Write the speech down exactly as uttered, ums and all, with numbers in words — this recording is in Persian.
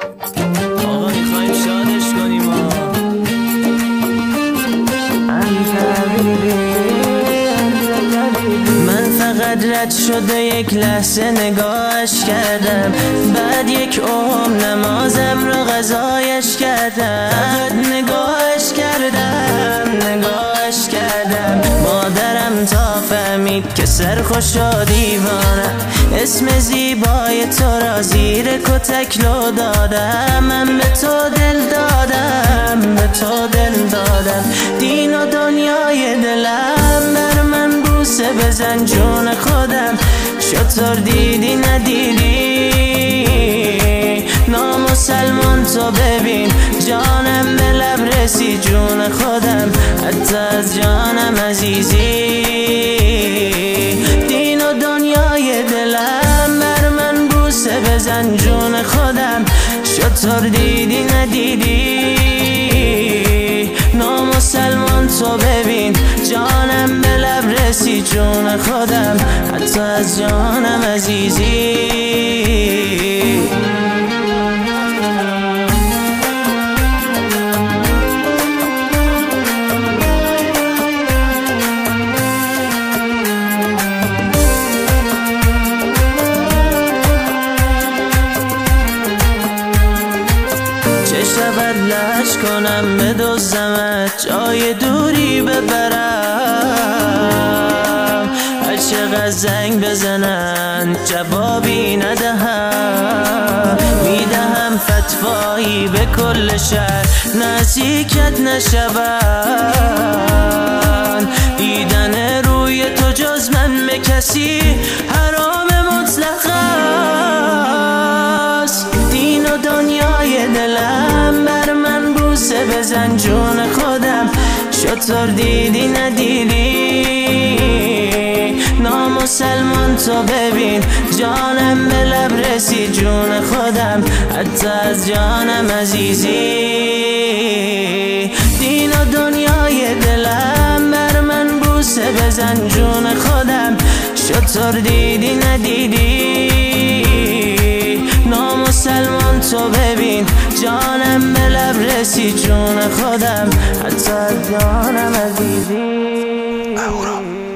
آقا میخوایم شادش کنیم من فقط رد شده یک لحظه نگاهش کردم، بعد یک عمر نمازم رو قضایش کردم. فقط نگاهش کردم نگاهش کردم مادرم تا فهمید که سرخوش و دیوانم. اسم زیبای تو را زیر کتک لو دادم. من به تو دل دادم به تو دل دادم. دین و دنیای دلم بر من بوسه بزن جون خودم. چطور دیدی ندیدی نامسلمان تو ببین جانم به لب رسی جون خودم حتی از جانم عزیزی. دین و دنیای دلم بر من بوسه بزن جون خودم. چطور دیدی ندیدی نامسلمان تو ببین جانم به لب رسی جون خودم حتی از جانم عزیزی. شود لش کنم بدزدمت جای دوری ببرم. هر چقدر زنگ بزنن جوابی ندهم. میدهم فتوایی به کل شهر نزدیکت نشوند. دیدن روی تو جز من به کسی حرام مطلق است. دین و دنیای دلم بر من بوسه بزن جون خودم. چطور دیدی ندیدی نامسلمان تو ببین جانم به لب رسی جون خودم حتی از جانم عزیزی. دین و دنیای دلم بر من بوسه بزن جون خودم. چطور دیدی ندیدی نامسلمان تو ببین جانم به لب رسی جون خودم حتی از جانم عزیزی.